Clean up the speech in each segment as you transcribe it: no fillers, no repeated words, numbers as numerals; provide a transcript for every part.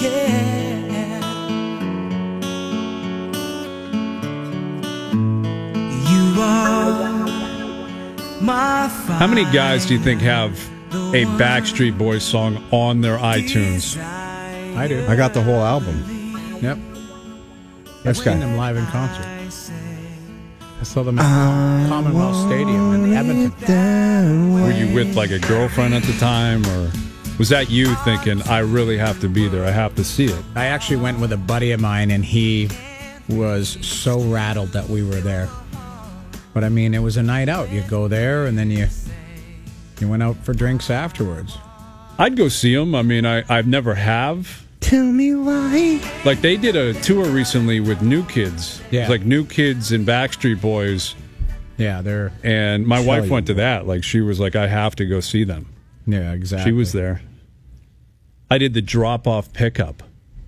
yeah. You are my fire. How many guys do you think have a Backstreet Boys song on their iTunes? I do. I got the whole album. Yep. This I've guy. seen them live in concert. I saw them at Commonwealth Stadium in Edmonton. Were you with like a girlfriend at the time, or was that you thinking, I really have to be there, I have to see it? I actually went with a buddy of mine, and he was so rattled that we were there. But I mean, it was a night out. You go there, and then you went out for drinks afterwards. I'd go see them. I mean, I've never have. Tell me why. Like, they did a tour recently with New Kids. Yeah. It was like New Kids and Backstreet Boys. Yeah, they're... And my wife you went to that. Like, she was like, I have to go see them. Yeah, exactly. She was there. I did the drop-off pickup,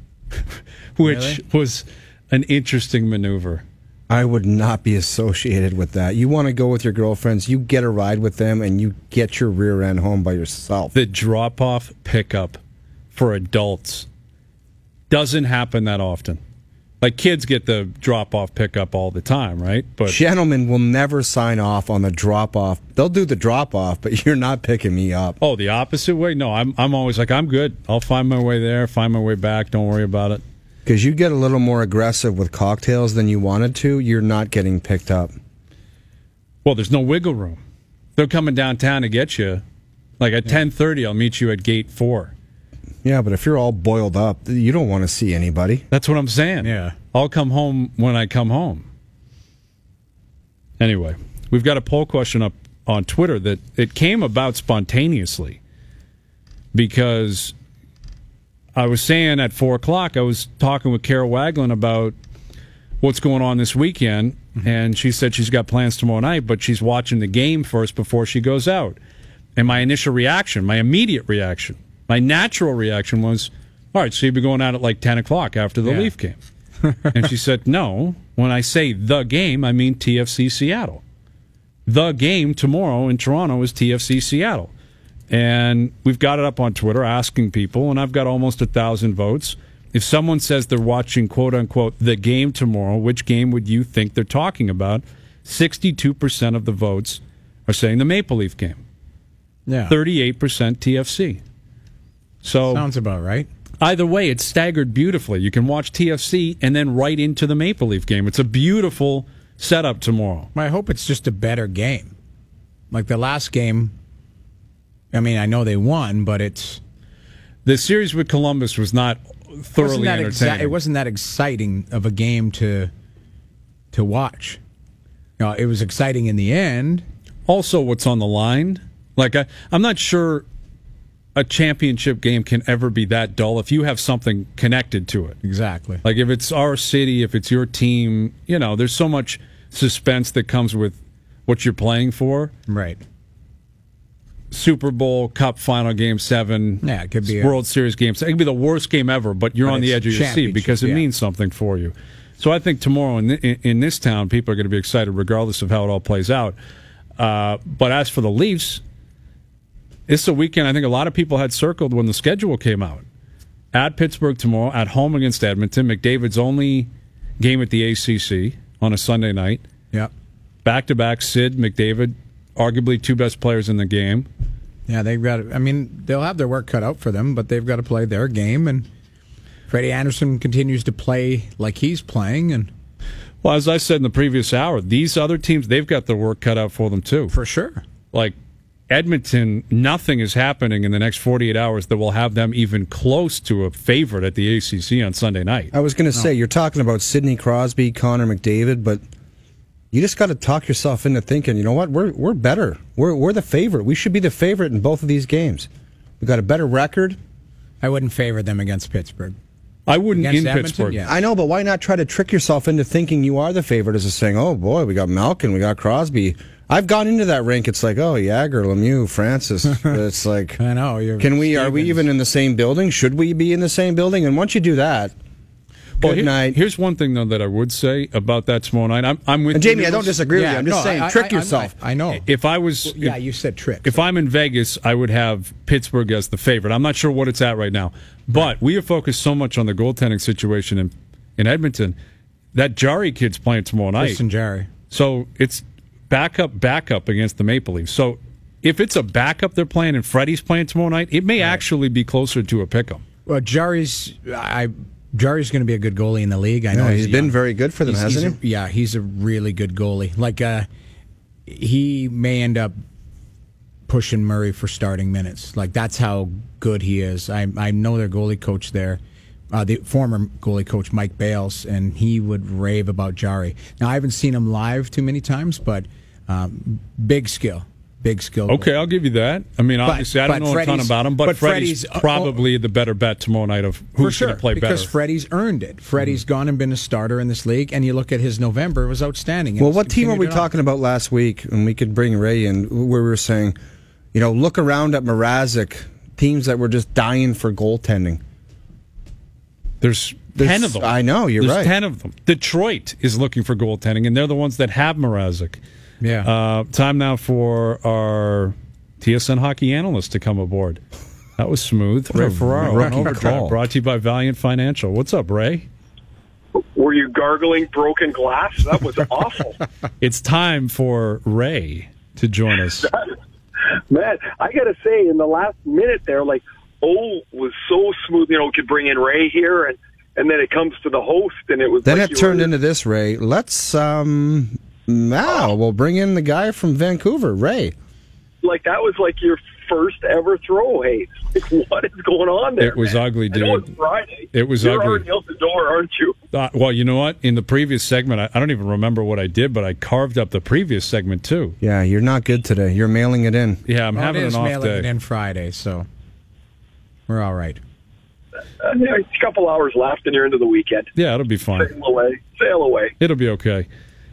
which Really? was an interesting maneuver. I would not be associated with that. You want to go with your girlfriends, you get a ride with them, and you get your rear end home by yourself. The drop-off pickup for adults doesn't happen that often. Like, kids get the drop-off pickup all the time, right? But Gentlemen will never sign off on the drop-off. They'll do the drop-off, but you're not picking me up. oh, the opposite way? No, I'm always like, I'm good. I'll find my way there, find my way back. Don't worry about it. Because you get a little more aggressive with cocktails than you wanted to, you're not getting picked up. Well, there's no wiggle room. They're coming downtown to get you. Like, at 10:30, I'll meet you at gate 4. Yeah, but if you're all boiled up, you don't want to see anybody. That's what I'm saying. Yeah. I'll come home when I come home. Anyway, we've got a poll question up on Twitter that it came about spontaneously because I was saying at 4 o'clock, I was talking with Carol Waglin about what's going on this weekend, and she said she's got plans tomorrow night, but she's watching the game first before she goes out. And my initial reaction, my immediate reaction, my natural reaction was, all right, so you'll be going out at like 10 o'clock after the Yeah. Leaf game. And she said, no, when I say the game, I mean TFC Seattle. The game tomorrow in Toronto is TFC Seattle. And we've got it up on Twitter asking people, and I've got almost 1,000 votes. If someone says they're watching, quote-unquote, the game tomorrow, which game would you think they're talking about? 62% of the votes are saying the Maple Leaf game. Yeah. 38% TFC. So Sounds about right. either way, it's staggered beautifully. You can watch TFC and then right into the Maple Leaf game. It's a beautiful setup tomorrow. I hope it's just a better game. Like the last game, I mean, I know they won, but it's... The series with Columbus was not thoroughly entertaining. It wasn't that exciting of a game to watch. You know, it was exciting in the end. Also, what's on the line? Like, I'm not sure a championship game can ever be that dull if you have something connected to it. Exactly. Like, if it's our city, if it's your team, you know, there's so much suspense that comes with what you're playing for. Right. Super Bowl, Cup Final, Game 7, Yeah, it could be World Series Game 7. It could be the worst game ever, but you're But on the it's edge of your seat championship, because it yeah. means something for you. So I think tomorrow in this town, people are going to be excited regardless of how it all plays out. But as for the Leafs, it's a weekend I think a lot of people had circled when the schedule came out. At Pittsburgh tomorrow, at home against Edmonton, McDavid's only game at the ACC on a Sunday night. Yep. Back-to-back, Sid, McDavid, arguably two best players in the game. Yeah, they've got. I mean, they'll have their work cut out for them, but they've got to play their game. And Freddie Anderson continues to play like he's playing, and Well, as I said in the previous hour, these other teams, they've got their work cut out for them too. for sure. Like Edmonton, nothing is happening in the next 48 hours that will have them even close to a favorite at the ACC on Sunday night. I was going to say, you're talking about Sidney Crosby, Connor McDavid, but you just got to talk yourself into thinking, you know what, we're better. We're the favorite. We should be the favorite in both of these games. We've got a better record. I wouldn't favor them against Pittsburgh. I wouldn't Against in Edmonton, Pittsburgh. yeah. I know, but why not try to trick yourself into thinking you are the favorite as a saying, oh boy, we got Malkin, we got Crosby. I've gone into that rank. It's like, oh, Jagger, Lemieux, Francis. It's like, I know. are we even in the same building? Should we be in the same building? And once you do that, Good night. Here's one thing though that I would say about that tomorrow night. I'm with And you, Jamie, I don't Nicholas. disagree with you. I'm just saying, trick yourself. I know. If I was, Yeah, you said trick. if I'm in Vegas, I would have Pittsburgh as the favorite. I'm not sure what it's at right now, but we have focused so much on the goaltending situation in Edmonton. That Jari kid's playing tomorrow night. Listen, Jerry. So it's backup against the Maple Leafs. So if it's a backup they're playing and Freddie's playing tomorrow night, it may actually be closer to a pick 'em. Well, Jari's going to be a good goalie in the league. I know Yeah, he's been young. very good for them, hasn't he? Yeah, he's a really good goalie. Like, he may end up pushing Murray for starting minutes. Like, that's how good he is. I know their goalie coach there, the former goalie coach Mike Bales, and he would rave about Jari. Now, I haven't seen him live too many times, but big skill. Big skill. Okay, I'll give you that. I mean, obviously, I don't know a ton Freddie's- about him, but but Freddie's probably the better bet tomorrow night of For who's sure, going to play because better. Freddie's earned it. Freddie's gone and been a starter in this league, and you look at his November, it was outstanding. Well, what team were we talking about last week? And we could bring Ray in, where we were saying, look around at Mrazek, teams that were just dying for goaltending. There's 10 of them. I know, you're There's right. 10 of them. Detroit is looking for goaltending, and they're the ones that have Mrazek. Yeah. Time now for our TSN hockey analyst to come aboard. That was smooth. Ray Ferraro on rookie Overdrive, call. brought to you by Valiant Financial. What's up, Ray? Were you gargling broken glass? That was awful. It's time for Ray to join us. Man, I got to say, in the last minute there, was so smooth. Could bring in Ray here, and then it comes to the host, and it was Then like it turned into this, Ray. Let's, we'll bring in the guy from Vancouver, Ray. that was like your first ever throw. Hey, what is going on there? It was man? ugly, I know dude. it's Friday. It was You're ugly. already out the door, aren't you? Well, you know what? In the previous segment, I don't even remember what I did, but I carved up the previous segment, too. Yeah, you're not good today. You're mailing it in. Yeah, I'm having it an is off mailing day. it in Friday, so we're all right. A couple hours left, and you're into the weekend. Yeah, it'll be fine. Sail away. It'll be okay.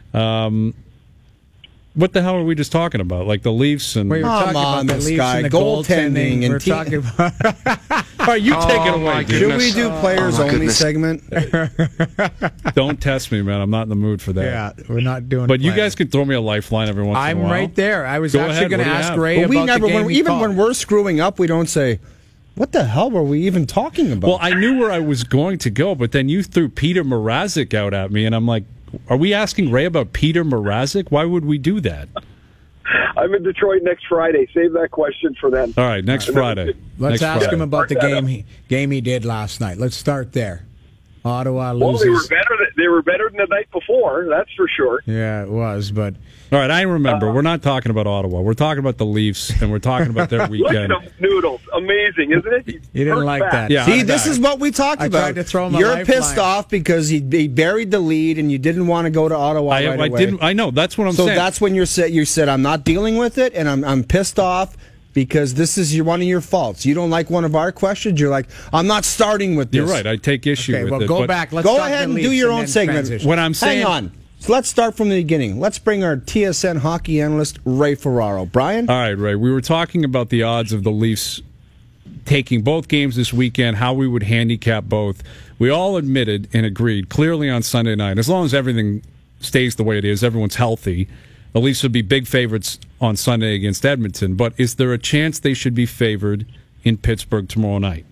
What the hell are we just talking about? Like the Leafs and... We were Come talking on, about the this Leafs guy. and the Goaltending and We're talking about All right, you take it away, dude. Should we do players only segment? Don't test me, man. I'm not in the mood for that. yeah, we're not doing. But you plans. guys can throw me a lifeline every once in a I'm while. right there. I was Go actually ahead. going to What do you ask have? Ray But we about never, the game he even called. when we're screwing up, we don't say, what the hell were we even talking about? Well, I knew where I was going to go, but then you threw Peter Mrazek out at me, and I'm like, are we asking Ray about Peter Mrazek? Why would we do that? I'm in Detroit next Friday. Save that question for then. All right, next Friday. Let's Next ask Friday. him about the Mark that game he did last night. Let's start there. Ottawa Well, loses. they were better than the night before. That's for sure. Yeah, it was, but All right, I remember. We're not talking about Ottawa. We're talking about the Leafs, and we're talking about their Look at weekend. them noodles. Amazing, isn't it? You didn't Hurt like back. that. Yeah. See, I'm this back. is what we talked I about. tried to throw him a You're lifeline. pissed off because he buried the lead and you didn't want to go to Ottawa I right away. didn't. I know. That's what I'm So saying. that's when you said I'm not dealing with it and I'm pissed off because this is one of your faults. You don't like one of our questions. You're like, I'm not starting with this. You're right. I take issue okay. with Well, it. go but back. Let's Go talk ahead the and do Leafs your and own then segment. transition. What I'm saying. Hang on. So let's start from the beginning. Let's bring our TSN hockey analyst, Ray Ferraro. Brian? All right, Ray. We were talking about the odds of the Leafs taking both games this weekend, how we would handicap both. We all admitted and agreed clearly on Sunday night, as long as everything stays the way it is, everyone's healthy, the Leafs would be big favorites on Sunday against Edmonton. But is there a chance they should be favored in Pittsburgh tomorrow night?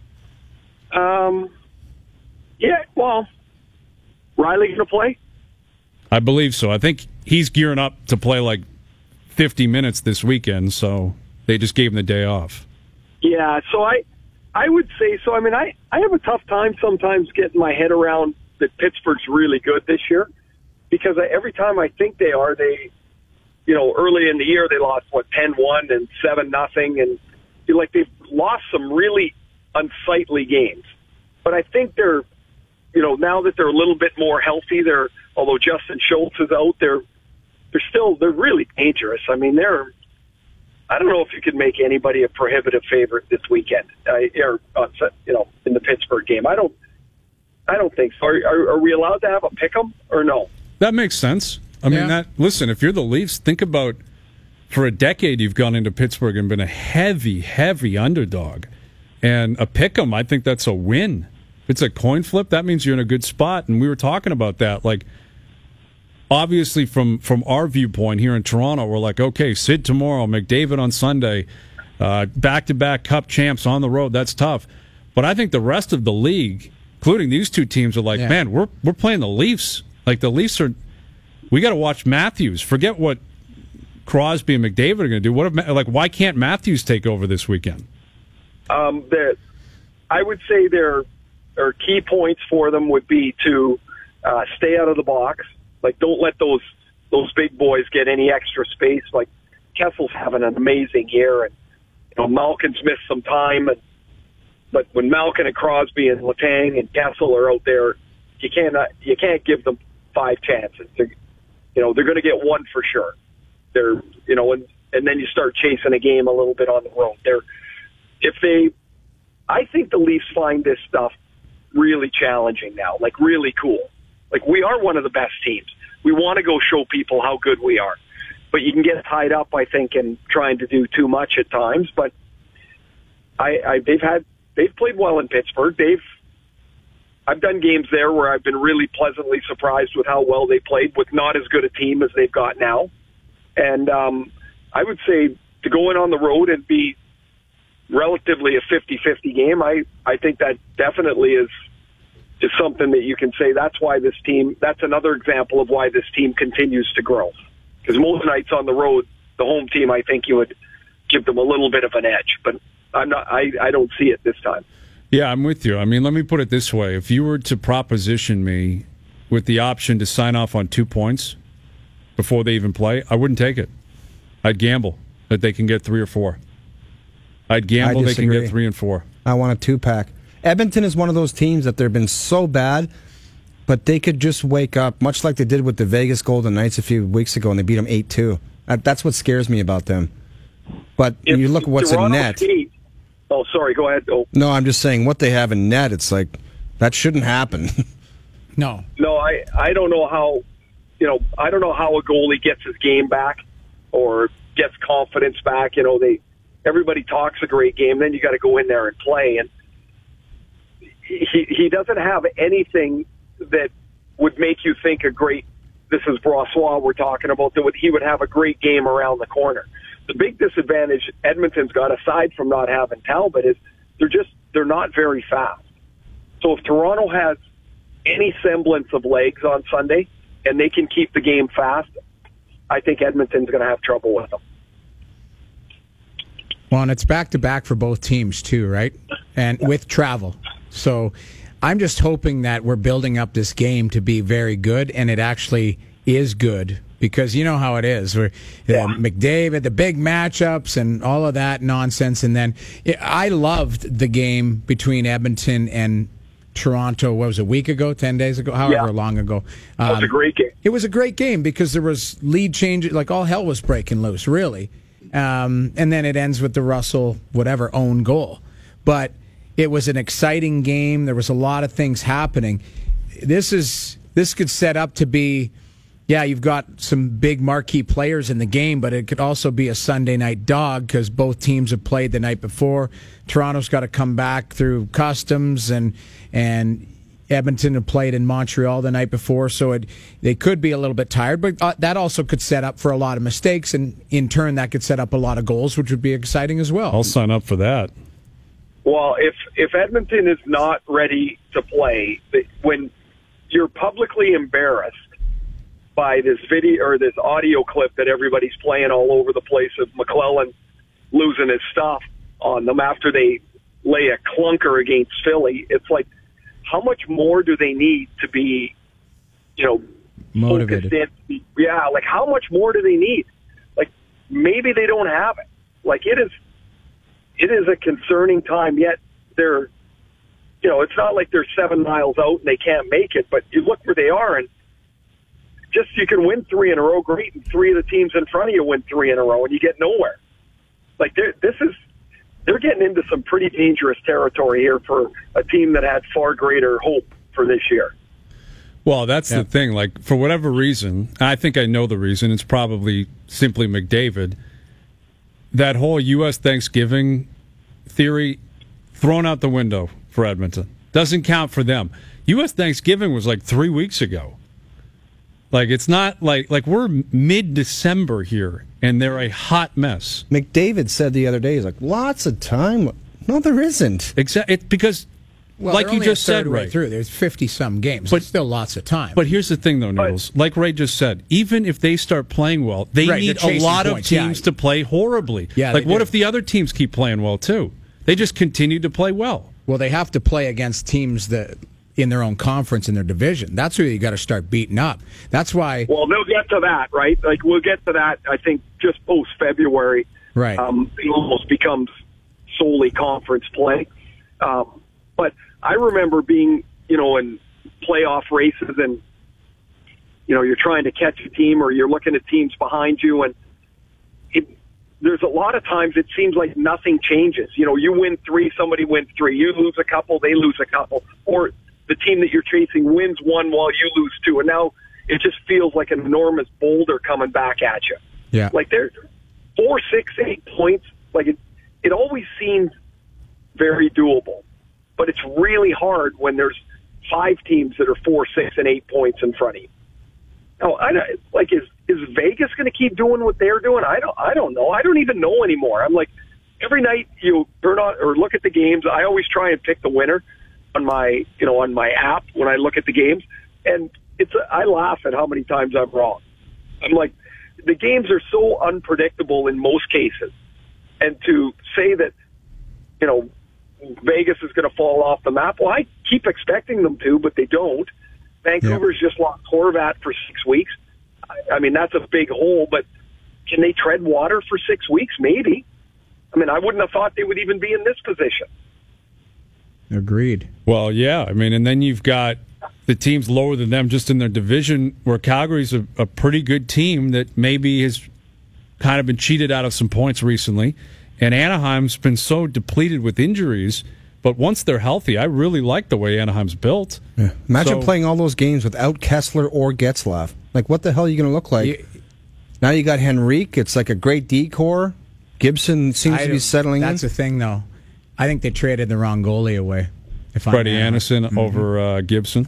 Yeah, well, Riley going to play? I believe so. I think he's gearing up to play like 50 minutes this weekend, so they just gave him the day off. Yeah, so I would say so. I mean, I have a tough time sometimes getting my head around that Pittsburgh's really good this year because every time I think they are, early in the year they lost, 10-1 and 7-0, and they've lost some really unsightly games. But I think they're, now that they're a little bit more healthy, although Justin Schultz is out, they're really dangerous. I mean, I don't know if you could make anybody a prohibitive favorite this weekend, in the Pittsburgh game. I don't think so. Are we allowed to have a pick 'em or no? That makes sense. I mean, Yeah. listen, if you're the Leafs, think about for a decade you've gone into Pittsburgh and been a heavy, heavy underdog. And a pick 'em, I think that's a win. it's a coin flip, that means you're in a good spot. And we were talking about that. Like, obviously, from our viewpoint here in Toronto, we're like, okay, Sid tomorrow, McDavid on Sunday, back-to-back Cup champs on the road. That's tough. But I think the rest of the league, including these two teams, are like, man, we're playing the Leafs. Like, the Leafs are. We got to watch Matthews. Forget what Crosby and McDavid are going to do. Why can't Matthews take over this weekend? I would say there are key points for them would be to stay out of the box. Like, don't let those big boys get any extra space. Like, Kessel's having an amazing year, and Malkin's missed some time. But when Malkin and Crosby and Letang and Kessel are out there, you can't give them 5 chances. They're going to get one for sure. And then you start chasing a game a little bit on the road. I think the Leafs find this stuff really challenging now, like really cool. Like, we are one of the best teams. We want to go show people how good we are. But you can get tied up, I think, in trying to do too much at times. But they've played well in Pittsburgh. I've done games there where I've been really pleasantly surprised with how well they played with not as good a team as they've got now. And I would say to go in on the road and be relatively a 50-50 game, I think that definitely is something that you can say that's another example of why this team continues to grow. Because most nights on the road, the home team, I think you would give them a little bit of an edge. But I don't see it this time. Yeah, I'm with you. I mean, let me put it this way. If you were to proposition me with the option to sign off on 2 points before they even play, I wouldn't take it. I'd gamble that they can get 3 or 4. I'd gamble they can get 3 and 4. I want a 2-pack. Edmonton is one of those teams that they've been so bad, but they could just wake up, much like they did with the Vegas Golden Knights a few weeks ago, and they beat them 8-2. That's what scares me about them. But when you look at what's in net. Oh, sorry, go ahead. Oh. No, I'm just saying what they have in net, it's like, that shouldn't happen. No, I don't know how, I don't know how a goalie gets his game back or gets confidence back. Everybody talks a great game, then you got to go in there and play. And he doesn't have anything that would make you think this is Brossoit we're talking about, that he would have a great game around the corner. The big disadvantage Edmonton's got, aside from not having Talbot, is they're not very fast. So if Toronto has any semblance of legs on Sunday and they can keep the game fast, I think Edmonton's going to have trouble with them. Well, and it's back-to-back for both teams, too, right? And with travel. So I'm just hoping that we're building up this game to be very good, and it actually is good. Because you know how it is. McDavid, the big matchups and all of that nonsense. And then I loved the game between Edmonton and Toronto, what was it, a week ago, 10 days ago, however long ago. It was a great game. It was a great game because there was lead changes, like all hell was breaking loose, really. And then it ends with the Russell, whatever, own goal. But it was an exciting game. There was a lot of things happening. This could set up to be, yeah, you've got some big marquee players in the game, but it could also be a Sunday night dog because both teams have played the night before. Toronto's got to come back through customs, and Edmonton have played in Montreal the night before, so they could be a little bit tired. But that also could set up for a lot of mistakes, and in turn, that could set up a lot of goals, which would be exciting as well. I'll sign up for that. Well, if Edmonton is not ready to play, when you're publicly embarrassed by this video or this audio clip that everybody's playing all over the place of McClellan losing his stuff on them after they lay a clunker against Philly, it's like, how much more do they need to be, motivated? Yeah, like how much more do they need? Like maybe they don't have it. Like it is a concerning time. Yet they're, it's not like they're 7 miles out and they can't make it. But you look where they are, and just you can win 3 in a row, great, and 3 of the teams in front of you win 3 in a row, and you get nowhere. Like they're getting into some pretty dangerous territory here for a team that had far greater hope for this year. Well, that's the thing. Like, for whatever reason, I think I know the reason. It's probably simply McDavid. That whole U.S. Thanksgiving theory thrown out the window for Edmonton. Doesn't count for them. U.S. Thanksgiving was like 3 weeks ago. Like, it's not like we're mid-December here, and they're a hot mess. McDavid said the other day, he's like, lots of time. No, there isn't. Because, Well, like they're you only just a third said, way Ray. through. There's 50-some games. But- But still lots of time. But here's the thing, though, Nichols. Like Ray just said, even if they start playing well, they Right, need they're a chasing lot of points, teams yeah. to play horribly. Yeah, like, they what do. if the other teams keep playing well, too? They just continue to play well. Well, they have to play against teams that in their own conference in their division. That's who you got to start beating up. That's why. Well, they'll get to that, right? Like, we'll get to that, I think, just post-February. Right. It almost becomes solely conference play. But I remember being, in playoff races and, you're trying to catch a team or you're looking at teams behind you, and there's a lot of times it seems like nothing changes. You win 3, somebody wins 3. You lose a couple, they lose a couple. Or the team that you're chasing wins 1 while you lose 2. And now it just feels like an enormous boulder coming back at you. Yeah. Like, they're 4, 6, 8 points. Like, it always seems very doable. But it's really hard when there's 5 teams that are 4, 6, and 8 points in front of you. Now, is Vegas going to keep doing what they're doing? I don't know. I don't even know anymore. I'm like, every night you turn on or look at the games, I always try and pick the winner on my app when I look at the games, and I laugh at how many times I'm wrong. I'm like, the games are so unpredictable in most cases, and to say that Vegas is going to fall off the map, well, I keep expecting them to, but they don't. Vancouver's just lost Horvat for 6 weeks. I mean, that's a big hole, but can they tread water for 6 weeks? Maybe. I mean, I wouldn't have thought they would even be in this position. Agreed. Well, yeah. I mean, and then you've got the teams lower than them just in their division, where Calgary's a pretty good team that maybe has kind of been cheated out of some points recently. And Anaheim's been so depleted with injuries. But once they're healthy, I really like the way Anaheim's built. Yeah. Imagine So- playing all those games without Kessler or Getzlaf. Like, what the hell are you going to look like? Now you got Henrique. It's like a great decor. Gibson seems to be settling That's in. the thing, though. I think they traded the wrong goalie away. Freddie Anderson over Gibson.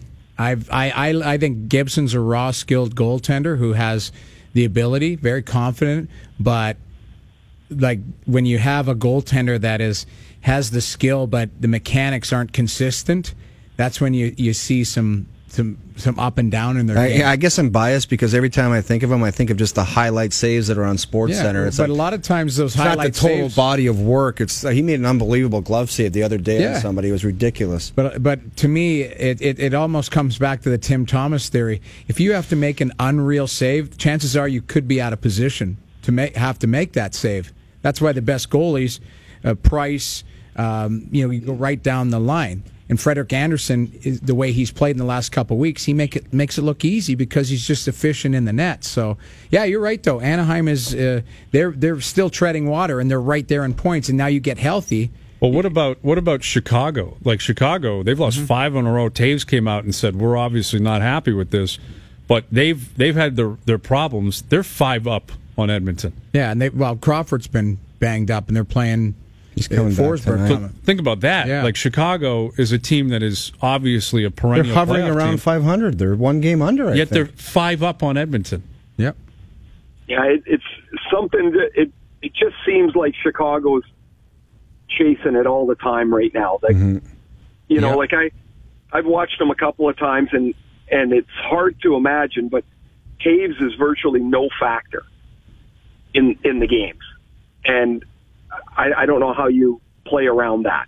I think Gibson's a raw, skilled goaltender who has the ability, very confident, but like when you have a goaltender that has the skill, but the mechanics aren't consistent, that's when you see some up and down in their game. I guess I'm biased because every time I think of him, I think of just the highlight saves that are on SportsCenter. But a lot of times those it's not the highlight total saves, body of work. It's he made an unbelievable glove save the other day on somebody. It was ridiculous. But to me, it almost comes back to the Tim Thomas theory. If you have to make an unreal save, chances are you could be out of position to have to make that save. That's why the best goalies, Price, you go right down the line. And Frederik Anderson, the way he's played in the last couple of weeks, he makes it look easy because he's just efficient in the net. So, yeah, you're right though. Anaheim is they're still treading water and they're right there in points. And now you get healthy. Well, what about Chicago? Like Chicago, they've lost 5 in a row. Taves came out and said we're obviously not happy with this, but they've had their problems. They're 5 up on Edmonton. Yeah, and Crawford's been banged up and they're playing. He's coming back Forsberg tonight. Think about that. Yeah. Like Chicago is a team that is obviously a perennial. They're hovering playoff around team, 500. They're one game under. I yet think. they're 5 up on Edmonton. Yep. Yeah, it's something that it just seems like Chicago's chasing it all the time right now. Like, like I've watched them a couple of times and it's hard to imagine, but Taves is virtually no factor in the games. And I don't know how you play around that.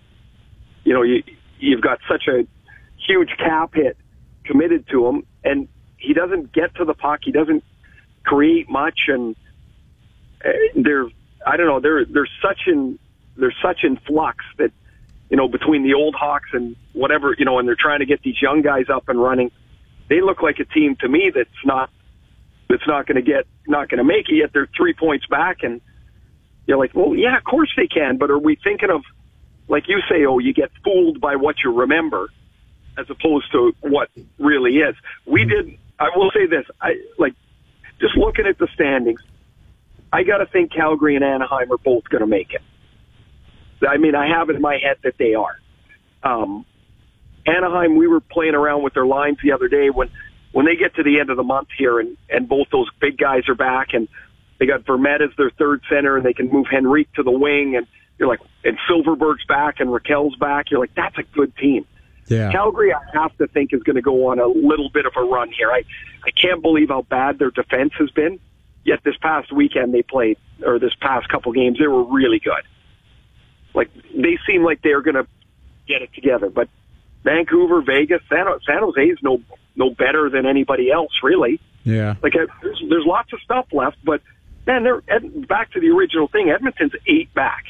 You've got such a huge cap hit committed to him, and he doesn't get to the puck. He doesn't create much, and they're such in flux that between the old Hawks and whatever and they're trying to get these young guys up and running. They look like a team to me that's not going to make it. Yet they're 3 points back, and you're like, well, yeah, of course they can. But are we thinking of, like you say, you get fooled by what you remember as opposed to what really is? I will say this, just looking at the standings, I got to think Calgary and Anaheim are both going to make it. I mean, I have in my head that they are. Anaheim, we were playing around with their lines the other day when they get to the end of the month here and both those big guys are back and they got Vermette as their third center and they can move Henrique to the wing and you're like, and Silverberg's back and Raquel's back. You're like, that's a good team. Yeah. Calgary, I have to think, is going to go on a little bit of a run here. I can't believe how bad their defense has been. Yet this past weekend they played, or this past couple games, they were really good. Like, they seem like they're going to get it together. But Vancouver, Vegas, San Jose is no better than anybody else, really. Yeah. Like, there's lots of stuff left, but, man, they're back to the original thing. Edmonton's 8 back.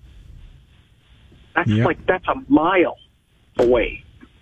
That's a mile away.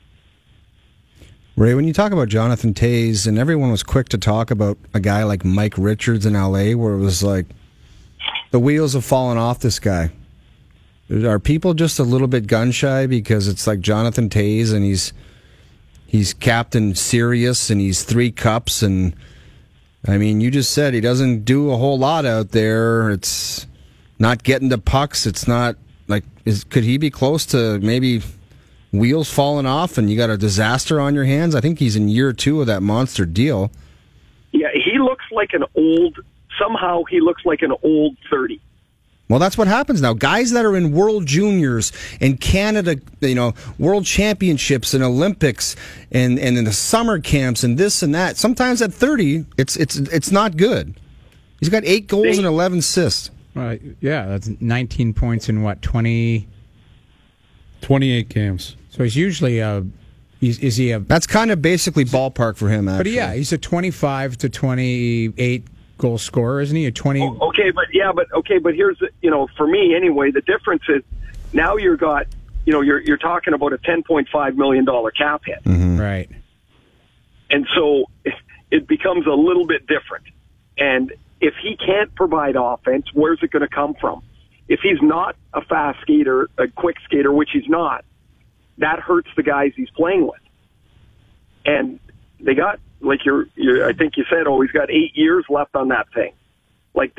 Ray, when you talk about Jonathan Toews, and everyone was quick to talk about a guy like Mike Richards in L.A., where it was like, the wheels have fallen off this guy. Are people just a little bit gun-shy because it's like Jonathan Toews, and he's Captain Serious, and he's 3 cups, and, I mean, you just said he doesn't do a whole lot out there. It's not getting to pucks. It's not, like, could he be close to maybe wheels falling off and you got a disaster on your hands? I think he's in year 2 of that monster deal. Yeah, he looks like somehow he looks like an old 30. Well, that's what happens now. Guys that are in World Juniors and Canada, World Championships and Olympics and in the summer camps and this and that, sometimes at 30, it's not good. He's got 8 goals and 11 assists. Yeah, that's 19 points in what, 28 games. So he's usually is he a? That's kind of basically ballpark for him, actually. But yeah, he's a 25 to 28 goal scorer, isn't he? A 20. Okay, but here's for me anyway, the difference is now you're talking about a $10.5 million cap hit, Right? And so it becomes a little bit different. And if he can't provide offense, where's it going to come from? If he's not a fast skater, a quick skater, which he's not, that hurts the guys he's playing with. And they got, like I think you said, he's got 8 years left on that thing. Like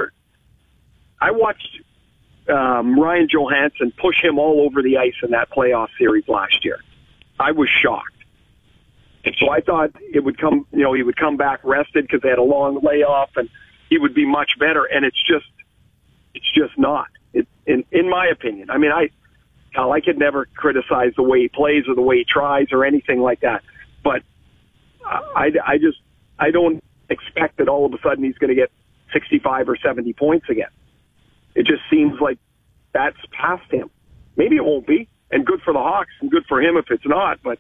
I watched Ryan Johansson push him all over the ice in that playoff series last year. I was shocked. And so I thought it would come, he would come back rested because they had a long layoff and he would be much better. And it's just not. In my opinion. I mean, I could never criticize the way he plays or the way he tries or anything like that. But I don't expect that all of a sudden he's going to get 65 or 70 points again. It just seems like that's past him. Maybe it won't be, and good for the Hawks and good for him if it's not. But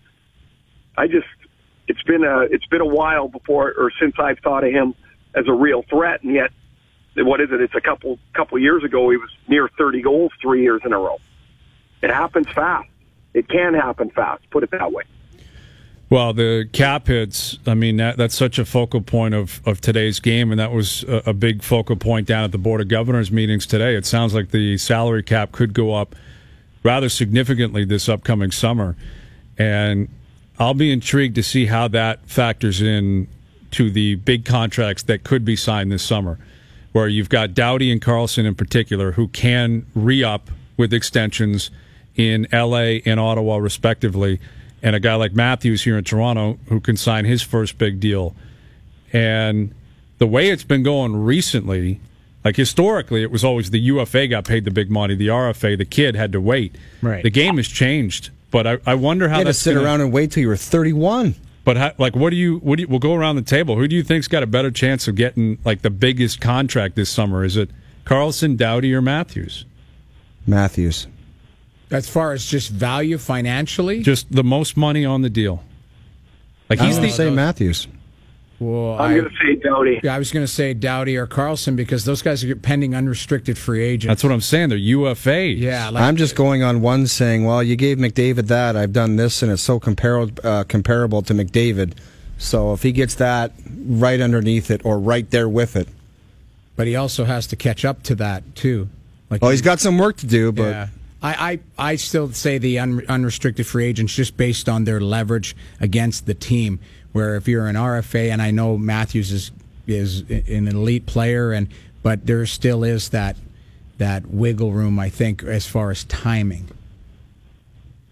it's been a while before or since I've thought of him as a real threat, and yet. What is it? It's a couple years ago. He was near 30 goals 3 years in a row. It happens fast. It can happen fast. Put it that way. Well, the cap hits. I mean, that's such a focal point of today's game, and that was a big focal point down at the Board of Governors meetings today. It sounds like the salary cap could go up rather significantly this upcoming summer, and I'll be intrigued to see how that factors in to the big contracts that could be signed this summer, where you've got Doughty and Carlson in particular who can re-up with extensions in L.A. and Ottawa, respectively, and a guy like Matthews here in Toronto who can sign his first big deal. And the way it's been going recently, like historically, it was always the UFA got paid the big money, the RFA, the kid had to wait. Right. The game has changed, but I wonder how you had to that's sit around and wait till you were 31. But what do you? We'll go around the table. Who do you think's got a better chance of getting like the biggest contract this summer? Is it Carlson, Doughty, or Matthews? Matthews. As far as just value financially, just the most money on the deal. Like he's the say Matthews. Well, I'm going to say Doughty. Yeah, I was going to say Doughty or Carlson because those guys are pending unrestricted free agents. That's what I'm saying. They're UFAs. Yeah, I'm just going on one saying, well, you gave McDavid that. I've done this, and it's so comparable to McDavid. So if he gets that right underneath it or right there with it. But he also has to catch up to that, too. He's got some work to do, but... Yeah. I still say the unrestricted free agents just based on their leverage against the team. Where if you're an RFA, and I know Matthews is an elite player, but there still is that wiggle room, I think, as far as timing.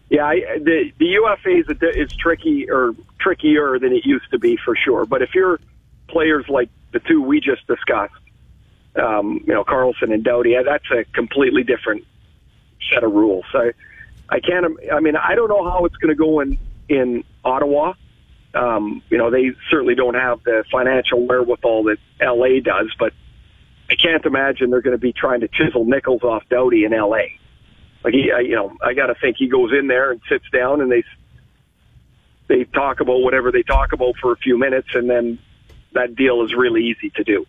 Yeah, the UFA is trickier than it used to be for sure. But if you're players like the two we just discussed, Carlson and Doughty, that's a completely different set of rules. So I don't know how it's going to go in Ottawa. They certainly don't have the financial wherewithal that LA does, but I can't imagine they're going to be trying to chisel nickels off Doughty in LA. Like I got to think he goes in there and sits down and they talk about whatever they talk about for a few minutes, and then that deal is really easy to do.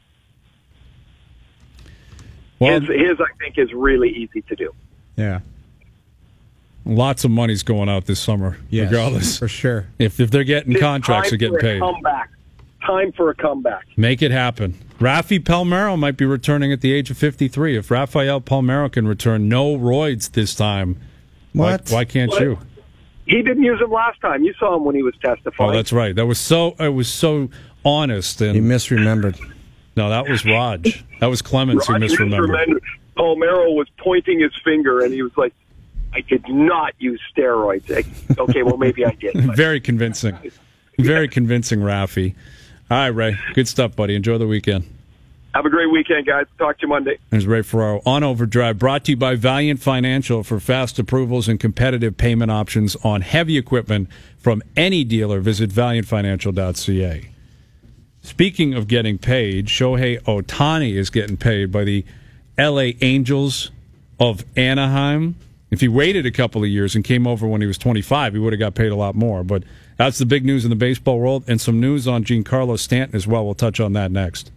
Well, his I think is really easy to do. Yeah. Lots of money's going out this summer, Yes, regardless. for sure. If they're getting It's contracts, they're getting paid. Time for a comeback. Make it happen. Rafi Palmeiro might be returning at the age of 53. If Rafael Palmeiro can return, no roids this time. What? Why can't you? He didn't use him last time. You saw him when he was testifying. Oh, that's right. It was so honest. He And misremembered. no, that was Raj. That was Clemens who Roger misremembered. Palmeiro was pointing his finger, and he was like, I did not use steroids. Okay, well, maybe I did. But. Very convincing. Very convincing, Rafi. All right, Ray. Good stuff, buddy. Enjoy the weekend. Have a great weekend, guys. Talk to you Monday. There's Ray Ferraro on Overdrive, brought to you by Valiant Financial for fast approvals and competitive payment options on heavy equipment from any dealer. Visit valiantfinancial.ca. Speaking of getting paid, Shohei Ohtani is getting paid by the LA Angels of Anaheim. If he waited a couple of years and came over when he was 25, he would have got paid a lot more. But that's the big news in the baseball world, and some news on Giancarlo Stanton as well. We'll touch on that next.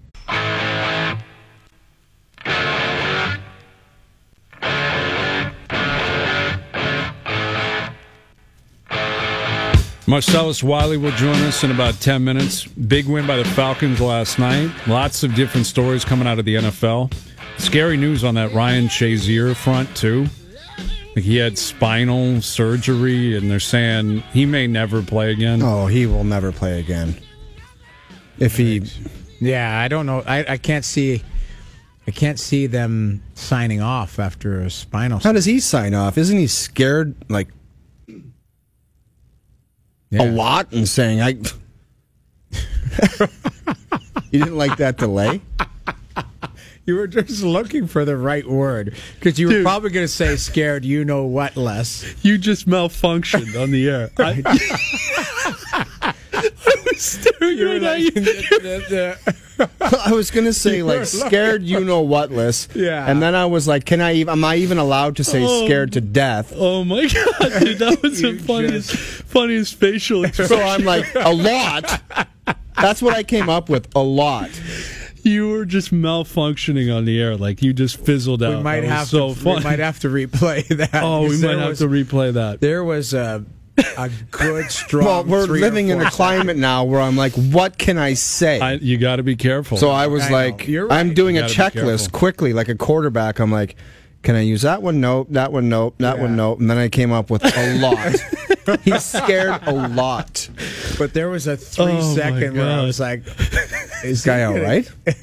Marcellus Wiley will join us in about 10 minutes. Big win by the Falcons last night. Lots of different stories coming out of the NFL. Scary news on that Ryan Shazier front, too. He had spinal surgery, and they're saying he may never play again. Oh, he will never play again. If he... Yeah, I don't know. I can't see them signing off after a spinal. How does he sign off? Isn't he scared, like, Yeah. a lot and saying, I... You didn't like that delay? You were just looking for the right word because you were probably going to say scared. You know what? Less. You just malfunctioned on the air. I was staring at you. I was going to say, like, scared you know what list. Yeah. And then I was like, am I even allowed to say scared to death? Oh, my God, dude. That was the funniest facial expression. So I'm like, a lot. That's what I came up with, a lot. You were just malfunctioning on the air. Like, you just fizzled out. We might That have was so fun. We might have to replay that. Oh, we might have to replay that. There was a good, strong. Well, we're 3 or living in 4 a climate now where I'm like, what can I say? You got to be careful. So I was I know. like, You're right. I'm doing You a gotta be checklist careful. quickly, like a quarterback. I'm like, can I use that one? Nope. That one? Nope. That Yeah. one? Nope. And then I came up with a lot. He's scared a lot. But there was a 3-second where I God. was like, Is guy all right?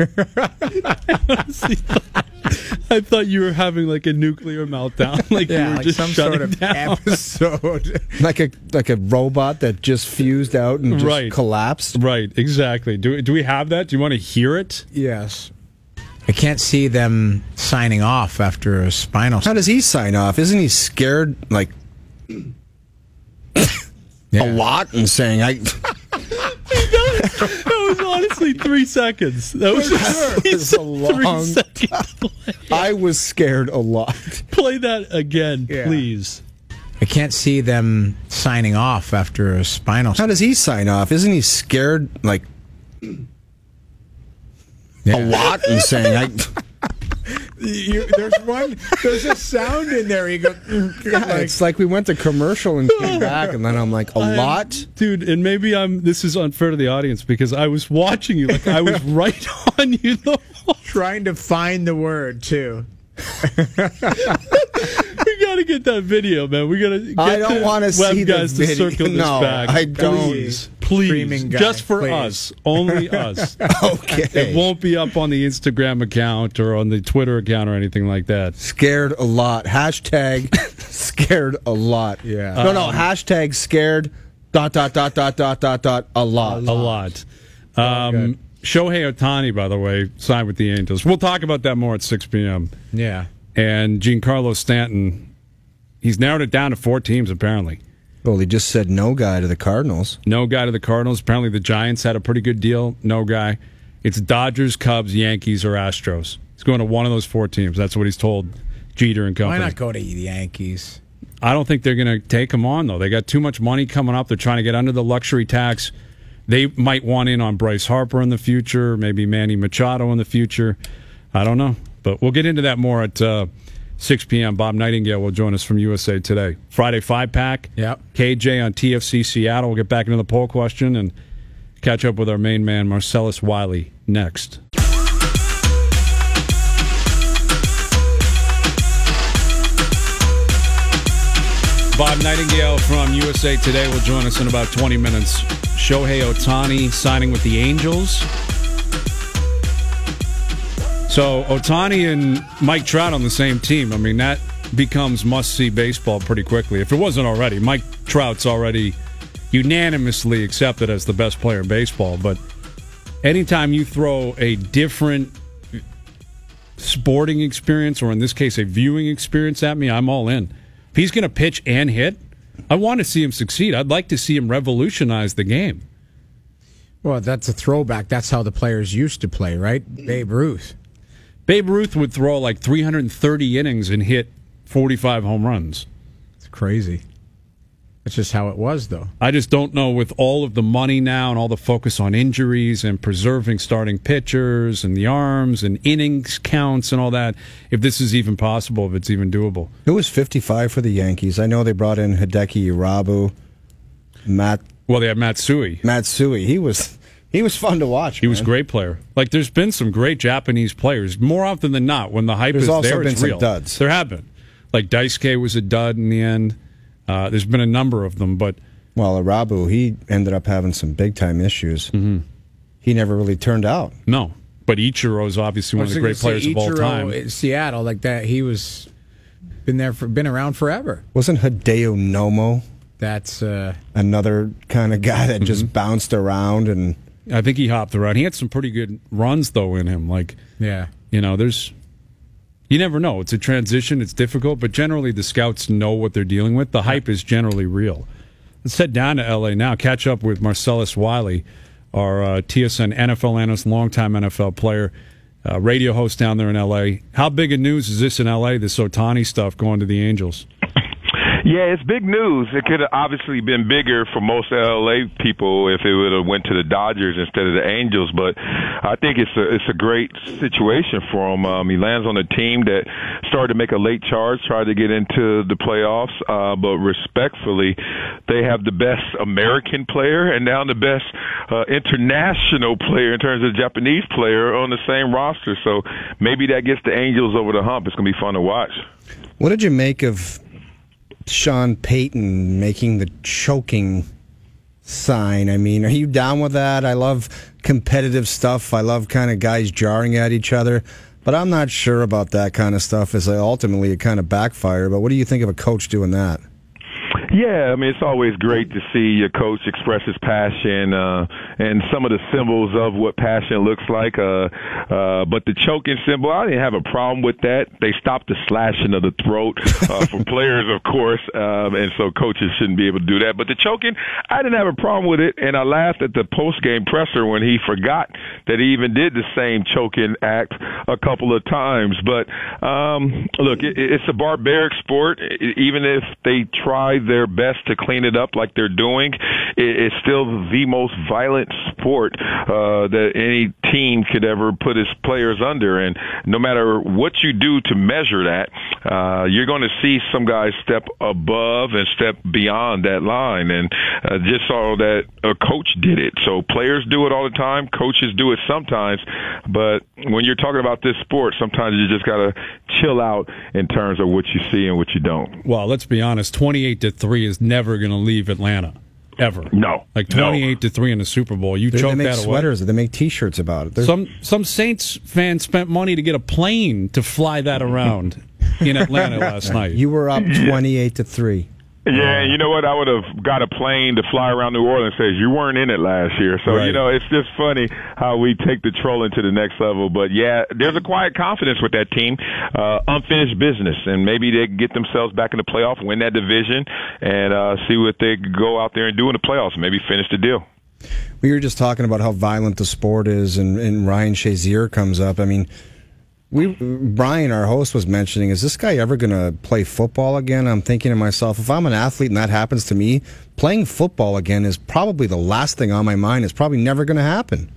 I thought you were having like a nuclear meltdown. Like you yeah, were like just some shutting sort of down. episode. Like a robot that just fused out and just Right. collapsed. Right, exactly. Do we have that? Do you want to hear it? Yes. I can't see them signing off after a spinal. How does he sign off? Isn't he scared, like, Yeah. a lot and saying, That was honestly 3 seconds. That was It was a 3 long seconds. I was scared a lot. Play that again, Yeah. please. I can't see them signing off after a spinal. How does he sign off? Isn't he scared, like, a lot and saying, There's a sound in there. You go. it's like we went to commercial and came back, and then I'm like, a lot? Dude, and maybe this is unfair to the audience because I was watching you. Like I was right on you the whole Trying to find the word too. We gotta get that video, man. We gotta get I don't the want to web see the guys to video. circle this No, back. I don't. Please, Please, screaming guy. just for Please. us, only us. Okay. It won't be up on the Instagram account or on the Twitter account or anything like that. Scared a lot. Hashtag scared a lot. Yeah. No, hashtag scared ... a lot. A lot. Shohei Ohtani, by the way, signed with the Angels. We'll talk about that more at 6 p.m. Yeah. And Giancarlo Stanton, he's narrowed it down to 4 teams, apparently. Well, he just said no guy to the Cardinals. No guy to the Cardinals. Apparently the Giants had a pretty good deal. No guy. It's Dodgers, Cubs, Yankees, or Astros. He's going to one of those 4 teams. That's what he's told Jeter and company. Why not go to the Yankees? I don't think they're going to take him on, though. They got too much money coming up. They're trying to get under the luxury tax. They might want in on Bryce Harper in the future, maybe Manny Machado in the future. I don't know. But we'll get into that more at 6 p.m. Bob Nightingale will join us from USA Today. Friday 5-pack. Yep. KJ on TFC Seattle. We'll get back into the poll question and catch up with our main man, Marcellus Wiley, next. Bob Nightingale from USA Today will join us in about 20 minutes. Shohei Ohtani signing with the Angels. So Ohtani and Mike Trout on the same team. I mean, that becomes must-see baseball pretty quickly. If it wasn't already, Mike Trout's already unanimously accepted as the best player in baseball. But anytime you throw a different sporting experience, or in this case, a viewing experience at me, I'm all in. If he's going to pitch and hit, I want to see him succeed. I'd like to see him revolutionize the game. Well, that's a throwback. That's how the players used to play, right? Babe Ruth. Babe Ruth would throw like 330 innings and hit 45 home runs. It's crazy. That's just how it was, though. I just don't know, with all of the money now and all the focus on injuries and preserving starting pitchers and the arms and innings counts and all that, if this is even possible, if it's even doable. Who was 55 for the Yankees? I know they brought in Hideki Irabu, Well, they had Matsui. Matsui. He was fun to watch. He was a great player. Like, there's been some great Japanese players. More often than not, when the hype There's is also there, been it's some real. duds. There have been. Like, Daisuke was a dud in the end. There's been a number of them, but... Well, Irabu, he ended up having some big-time issues. Mm-hmm. He never really turned out. No. But Ichiro is obviously one of the great players of all time. In Seattle, like that, he was been around forever. Wasn't Hideo Nomo That's another kind of guy that just bounced around? And I think he hopped around. He had some pretty good runs, though, in him. Like, yeah. you know, you never know. It's a transition. It's difficult, but generally the scouts know what they're dealing with. The hype is generally real. Let's head down to L.A. now. Catch up with Marcellus Wiley, our TSN NFL analyst, longtime NFL player, radio host down there in L.A. How big a news is this in L.A., this Ohtani stuff going to the Angels? Yeah, it's big news. It could have obviously been bigger for most LA people if it would have went to the Dodgers instead of the Angels, but I think it's a great situation for him. He lands on a team that started to make a late charge, tried to get into the playoffs, but respectfully, they have the best American player and now the best international player in terms of Japanese player on the same roster. So maybe that gets the Angels over the hump. It's going to be fun to watch. what did you make of Sean Payton making the choking sign? I mean, are you down with that? I love competitive stuff. I love kind of guys jarring at each other, but I'm not sure about that kind of stuff as ultimately it kind of backfire. But what do you think of a coach doing that? Yeah, I mean, it's always great to see your coach express his passion and some of the symbols of what passion looks like. But the choking symbol, I didn't have a problem with that. They stopped the slashing of the throat for players, of course, and so coaches shouldn't be able to do that. But the choking, I didn't have a problem with it, and I laughed at the post-game presser when he forgot that he even did the same choking act a couple of times. But, look, it's a barbaric sport. Even if they try their best to clean it up like they're doing, it's still the most violent sport that any team could ever put its players under. And no matter what you do to measure that, you're going to see some guys step above and step beyond that line. And just saw that a coach did it. So players do it all the time. Coaches do it sometimes. But when you're talking about this sport, sometimes you just got to chill out in terms of what you see and what you don't. Well, let's be honest, 28-3 is never going to leave Atlanta. ever. No. Like 28-3 in the Super Bowl. You They choked make that away. sweaters. They make T-shirts about it. They're- Some Saints fans spent money to get a plane to fly that around in Atlanta last night. You were up 28-3. Yeah, you know what? I would have got a plane to fly around New Orleans. Says you weren't in it last year, so Right. it's just funny how we take the trolling to the next level. But yeah, there's a quiet confidence with that team, unfinished business, and maybe they can get themselves back in the playoff, win that division, and see what they could go out there and do in the playoffs. Maybe finish the deal. We were just talking about how violent the sport is, and Ryan Shazier comes up. I mean, Brian, our host, was mentioning, is this guy ever going to play football again? I'm thinking to myself, if I'm an athlete and that happens to me, playing football again is probably the last thing on my mind. It's probably never going to happen.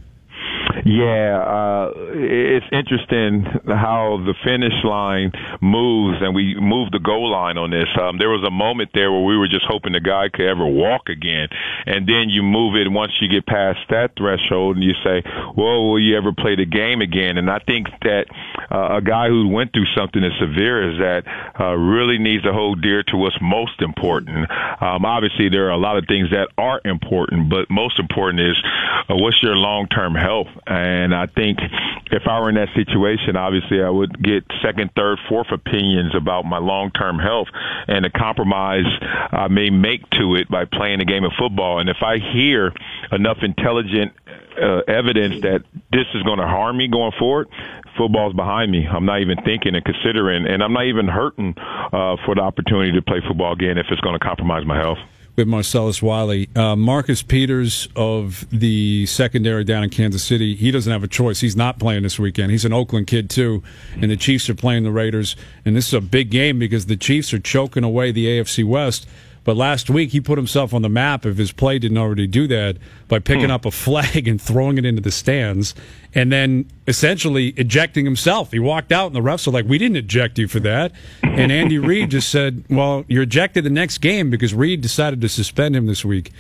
Yeah, it's interesting how the finish line moves, and we moved the goal line on this. There was a moment there where we were just hoping the guy could ever walk again, and then you move it once you get past that threshold, and you say, well, will you ever play the game again? And I think that a guy who went through something as severe as that really needs to hold dear to what's most important. Obviously, there are a lot of things that are important, but most important is what's your long-term health? And I think if I were in that situation, obviously I would get second, third, fourth opinions about my long-term health and the compromise I may make to it by playing a game of football. And if I hear enough intelligent evidence that this is going to harm me going forward, football's behind me. I'm not even thinking and considering, and I'm not even hurting for the opportunity to play football again if it's going to compromise my health. With Marcellus Wiley. Marcus Peters of the secondary down in Kansas City, he doesn't have a choice. He's not playing this weekend. He's an Oakland kid, too, and the Chiefs are playing the Raiders. And this is a big game because the Chiefs are choking away the AFC West. But last week, he put himself on the map, if his play didn't already do that, by picking up a flag and throwing it into the stands and then essentially ejecting himself. He walked out, and the refs are like, we didn't eject you for that. And Andy Reid just said, well, you're ejected the next game because Reid decided to suspend him this week.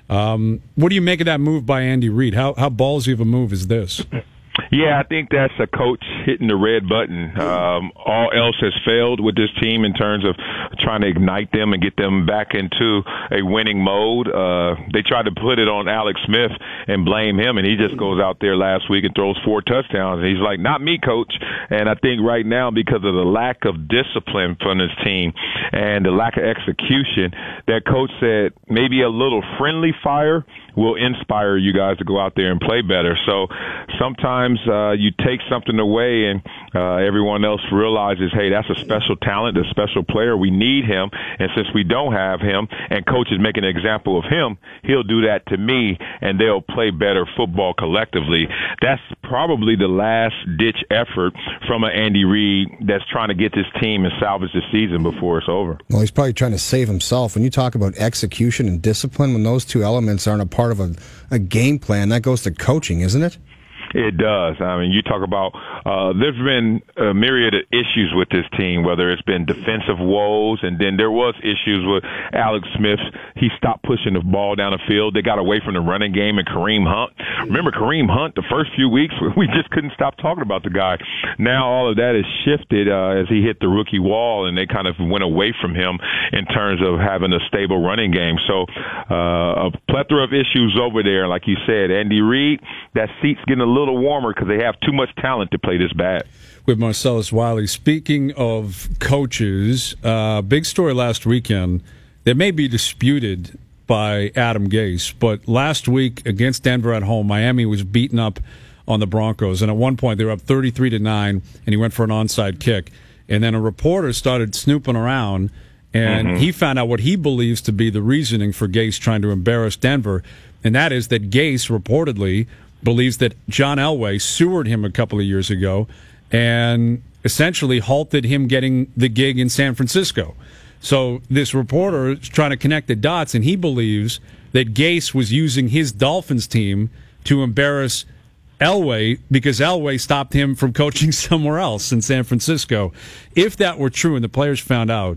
What do you make of that move by Andy Reid? How ballsy of a move is this? Yeah, I think that's a coach hitting the red button. All else has failed with this team in terms of trying to ignite them and get them back into a winning mode. They tried to put it on Alex Smith and blame him, and he just goes out there last week and throws 4 touchdowns. And he's like, not me, coach. And I think right now, because of the lack of discipline from this team and the lack of execution, that coach said maybe a little friendly fire will inspire you guys to go out there and play better. So sometimes you take something away and everyone else realizes, hey, that's a special talent, a special player. We need him. And since we don't have him and coach is making an example of him, he'll do that to me and they'll play better football collectively. That's probably the last-ditch effort from an Andy Reid that's trying to get this team and salvage the season before it's over. Well, he's probably trying to save himself. When you talk about execution and discipline, when those two elements aren't a part of a game plan, that goes to coaching, isn't it? It does. I mean, you talk about there's been a myriad of issues with this team, whether it's been defensive woes, and then there was issues with Alex Smith. He stopped pushing the ball down the field. They got away from the running game and Kareem Hunt. Remember Kareem Hunt, the first few weeks, we just couldn't stop talking about the guy. Now all of that has shifted as he hit the rookie wall, and they kind of went away from him in terms of having a stable running game. So a plethora of issues over there. Like you said, Andy Reid, that seat's getting a little warmer because they have too much talent to play this bad. With Marcellus Wiley. Speaking of coaches, big story last weekend that may be disputed by Adam Gase, but last week against Denver at home, Miami was beaten up on the Broncos, and at one point they were up 33-9, and he went for an onside kick, and then a reporter started snooping around, and he found out what he believes to be the reasoning for Gase trying to embarrass Denver, and that is that Gase reportedly believes that John Elway sewered him a couple of years ago and essentially halted him getting the gig in San Francisco. So this reporter is trying to connect the dots, and he believes that Gase was using his Dolphins team to embarrass Elway because Elway stopped him from coaching somewhere else in San Francisco. If that were true and the players found out,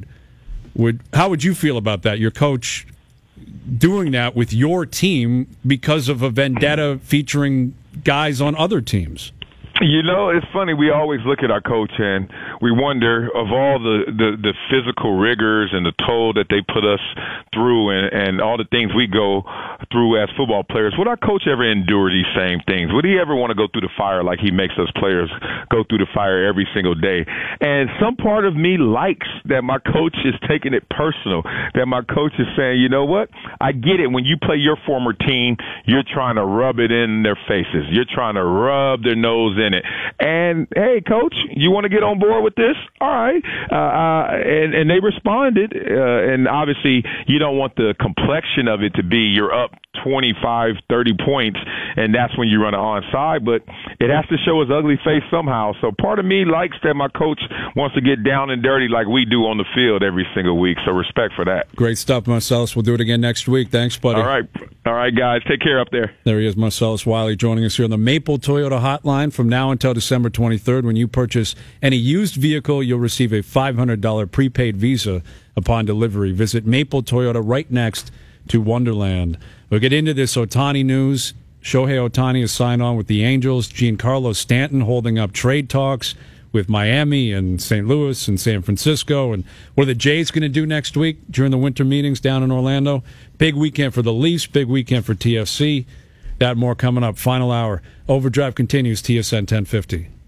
how would you feel about that? Your coach doing that with your team because of a vendetta featuring guys on other teams? You know, it's funny. We always look at our coach and we wonder, of all the physical rigors and the toll that they put us through and all the things we go through as football players, would our coach ever endure these same things? Would he ever want to go through the fire like he makes us players go through the fire every single day? And some part of me likes that my coach is taking it personal, that my coach is saying, you know what, I get it. When you play your former team, you're trying to rub it in their faces. You're trying to rub their nose in it. And, hey, coach, you want to get on board with this? All right. And they responded. And obviously, you don't want the complexion of it to be you're up 25, 30 points, and that's when you run an onside. But it has to show his ugly face somehow. So part of me likes that my coach wants to get down and dirty like we do on the field every single week. So respect for that. Great stuff, Marcellus. We'll do it again next week. Thanks, buddy. All right, guys. Take care up there. There he is, Marcellus Wiley, joining us here on the Maple Toyota Hotline from now until December 23rd. When you purchase any used vehicle, you'll receive a $500 prepaid Visa upon delivery. Visit Maple Toyota right next to Wonderland. We'll get into this Ohtani news. Shohei Ohtani has signed on with the Angels. Giancarlo Stanton holding up trade talks with Miami and St. Louis and San Francisco. And what are the Jays going to do next week during the winter meetings down in Orlando? Big weekend for the Leafs, big weekend for TFC. That more coming up. Final hour. Overdrive continues, TSN 1050.